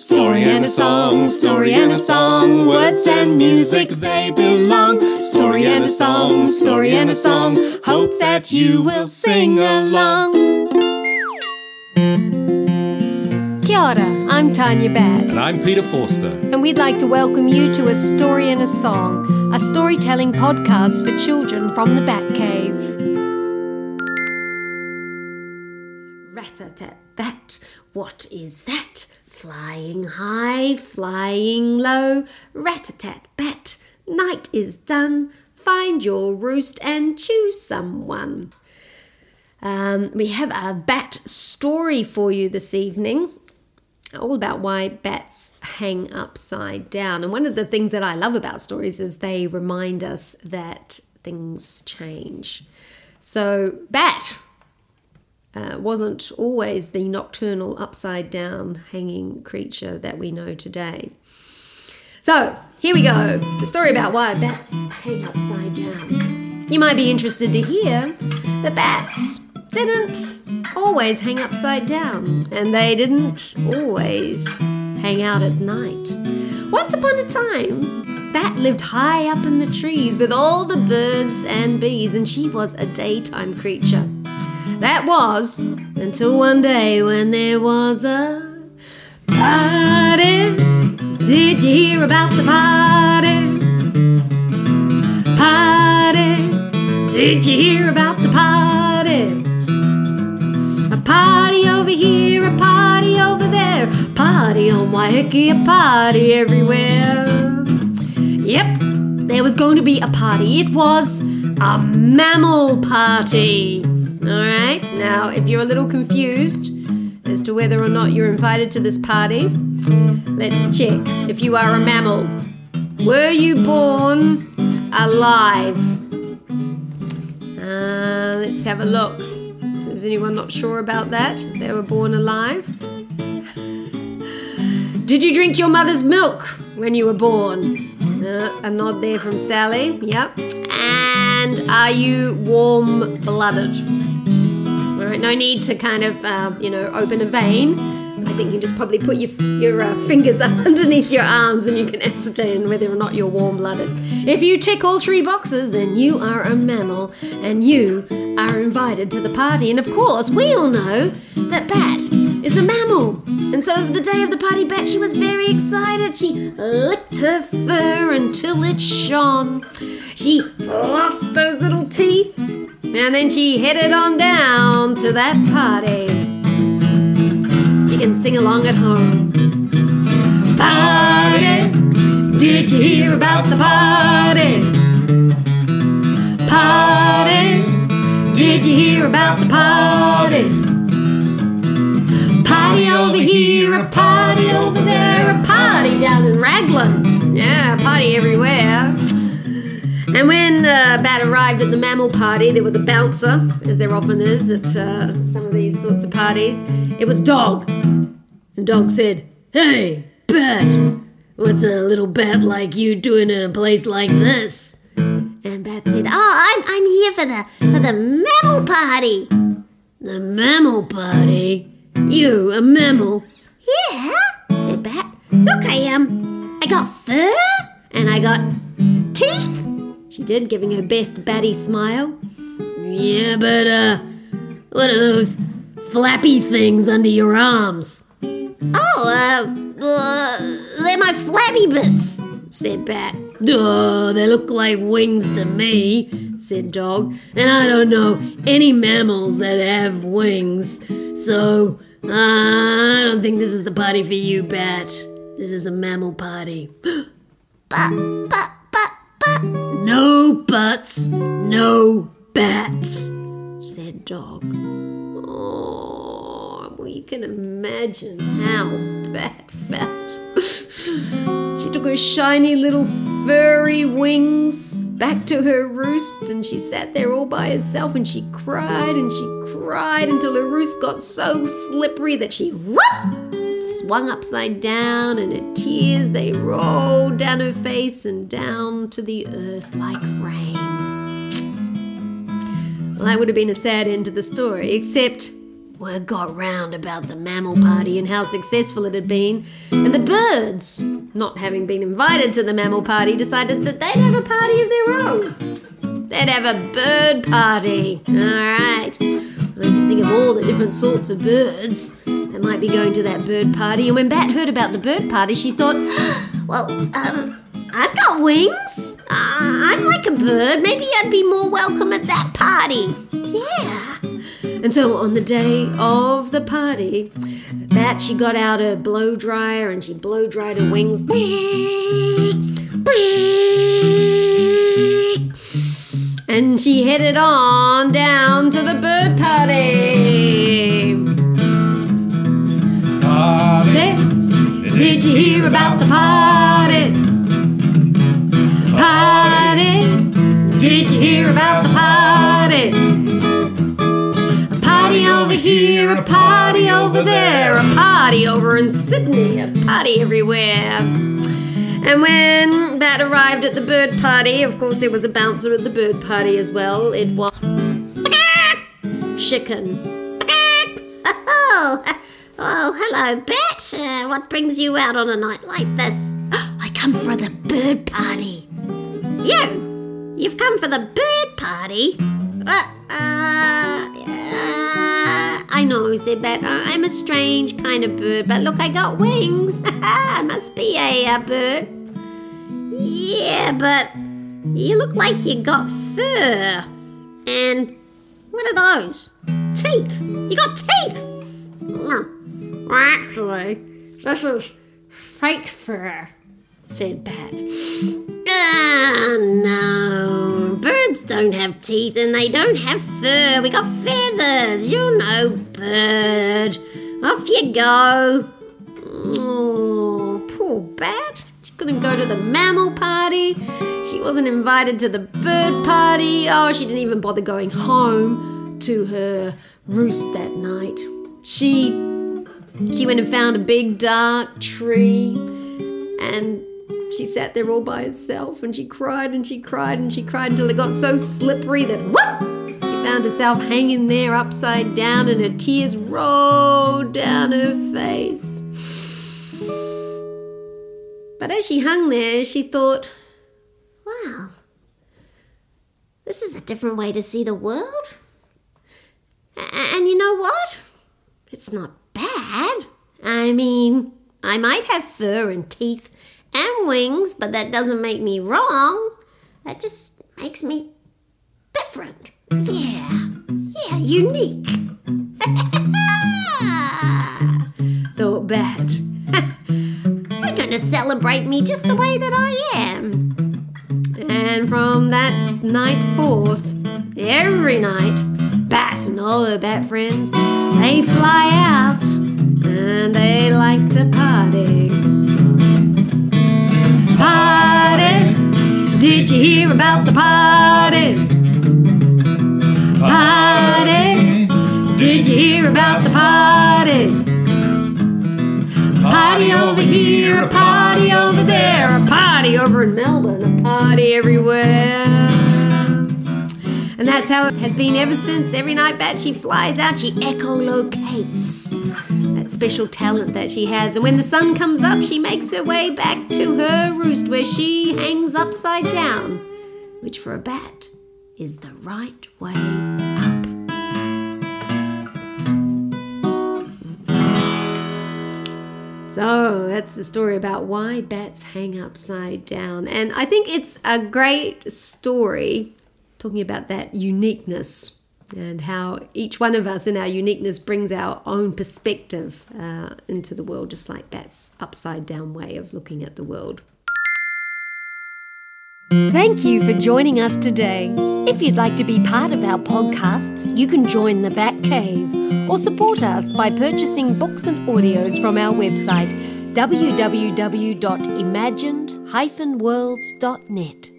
Story and a song, story and a song. Words and music, they belong. Story and a song, story and a song. Hope that you will sing along. Kia ora, I'm Tanya Bad. And I'm Peter Forster. And we'd like to welcome you to A Story and a Song, a storytelling podcast for children from the Bat Cave. Rat-a-tat-bat, what is that? Flying high, flying low, rat-a-tat-bat, night is done, find your roost and choose someone. We have a bat story for you this evening, all about why bats hang upside down. And one of the things that I love about stories is they remind us that things change. So, bat wasn't always the nocturnal upside down hanging creature that we know today. So, here we go. The story about why bats hang upside down. You might be interested to hear that bats didn't always hang upside down, and they didn't always hang out at night. Once upon a time, Bat lived high up in the trees with all the birds and bees, and she was a daytime creature. That was until one day when there was a party. Did you hear about the party? Party. Did you hear about the party? A party over here, a party over there, party on Waiheke, a party everywhere. Yep, there was going to be a party. It was a mammal party. Alright, now if you're a little confused as to whether or not you're invited to this party, let's check if you are a mammal. Were you born alive? Let's have a look. Is anyone not sure about that? If they were born alive? Did you drink your mother's milk when you were born? A nod there from Sally. Yep. And are you warm-blooded? All right, no need to kind of, open a vein. I think you just probably put your fingers up underneath your arms and you can ascertain whether or not you're warm-blooded. If you tick all three boxes, then you are a mammal and you are invited to the party. And of course, we all know that Bat is a mammal. And so the day of the party, Bat, she was very excited. She licked her fur until it shone. She lost those little teeth. And then she headed on down to that party. You can sing along at home. Party, did you hear about the party? Party, did you hear about the party? Party over here, a party over there, a party down in Raglan. Yeah, a party everywhere. And when Bat arrived at the mammal party, there was a bouncer, as there often is at some of these sorts of parties. It was Dog. And Dog said, "Hey, Bat, what's a little bat like you doing in a place like this?" And Bat said, "Oh, I'm here for the mammal party." "The mammal party? You, a mammal?" "Yeah," said Bat. "Look, I got fur and I got teeth." She did, giving her best batty smile. "Yeah, but what are those flappy things under your arms?" They're my flabby bits," said Bat. "Oh, they look like wings to me," said Dog. "And I don't know any mammals that have wings. So, I don't think this is the party for you, Bat. This is a mammal party." But. "No buts, no bats," said Dog. Oh, well, you can imagine how Bat felt. She took her shiny little furry wings back to her roost, and she sat there all by herself, and she cried until her roost got so slippery that she swung upside down, and her tears, they rolled down her face and down to the earth like rain. Well, that would have been a sad end to the story, except word got round about the mammal party and how successful it had been, and the birds, not having been invited to the mammal party, decided that they'd have a party of their own. They'd have a bird party. All right. I can think of all the different sorts of birds that might be going to that bird party. And when Bat heard about the bird party, she thought, well, I've got wings. I'm like a bird. Maybe I'd be more welcome at that party. Yeah. And so on the day of the party, Bat, she got out a blow dryer and she blow dried her wings. And she headed on down to the bird party. Party. Did you hear about the party? Party. Did you hear about the party? A party over here, a party over there, a party over in Sydney, a party everywhere. And when Bat arrived at the bird party, of course there was a bouncer at the bird party as well. It was Chicken. Oh, hello, Bat. What brings you out on a night like this? I come for the bird party. You've come for the bird party? I know, said Bat. I'm a strange kind of bird, but look, I got wings. I must be a bird. Yeah, but you look like you got fur. And what are those? Teeth. You got teeth. Actually, this is fake fur, said Bat. No. Birds don't have teeth and they don't have fur. We got feathers. You're no bird. Off you go. Oh, poor Bat. She couldn't go to the mammal party. She wasn't invited to the bird party. Oh, she didn't even bother going home to her roost that night. She went and found a big dark tree, and she sat there all by herself, and she cried and she cried and she cried until it got so slippery that whoop! She found herself hanging there upside down, and her tears rolled down her face. But as she hung there, she thought, wow, this is a different way to see the world. And you know what? It's not bad. I mean, I might have fur and teeth and wings, but that doesn't make me wrong. That just makes me different. Yeah, unique. Thought Bat. We're going to celebrate me just the way that I am. And from that night forth, every night, Bat and all her bat friends, they fly out and they like to party. Party, did you hear about the party? Party, did you hear about the party? Party over here, a party over there, a party over in Melbourne, a party everywhere. And that's how it has been ever since. Every night Bat, she flies out, she echolocates that special talent that she has. And when the sun comes up, she makes her way back to her roost where she hangs upside down, which for a bat is the right way up. So that's the story about why bats hang upside down. And I think it's a great story talking about that uniqueness and how each one of us in our uniqueness brings our own perspective into the world, just like Bat's upside down way of looking at the world. Thank you for joining us today. If you'd like to be part of our podcasts, you can join the Bat Cave or support us by purchasing books and audios from our website www.imagined-worlds.net.